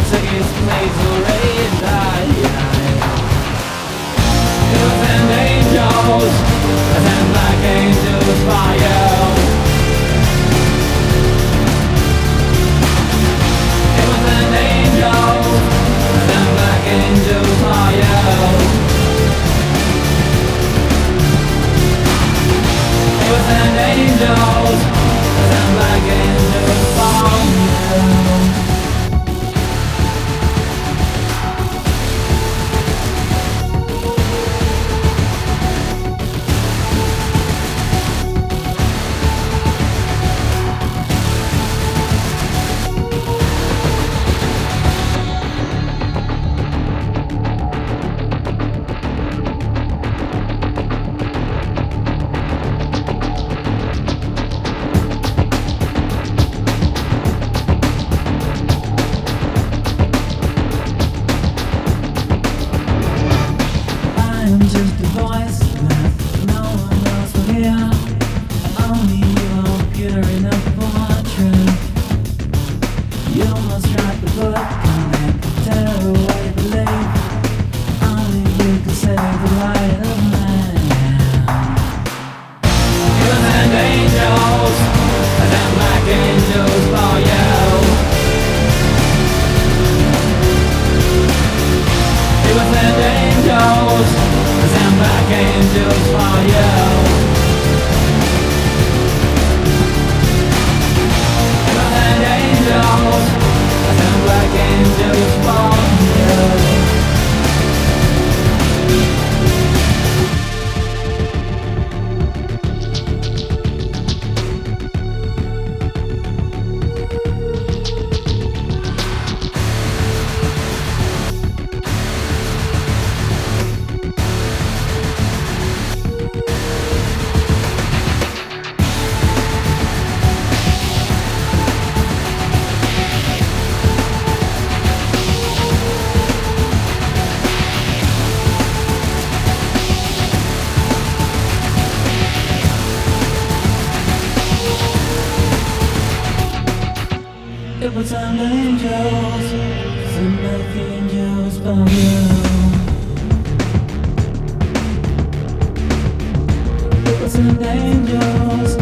took its place already died. It was an angels, and black angels fire. It was an angels, and black angels fire. It was an angels, and black angels fire. I'm just a voice that no one else will hear. Only you're pure enough for truth. You must write the book and then tear away the leaf. Only you can save the light of man. It was an angels, and then black angels for you. It was an angels, and black angels for you. It was an angels, and black angels for you. It was an angels, and black angels for you. It was an angels.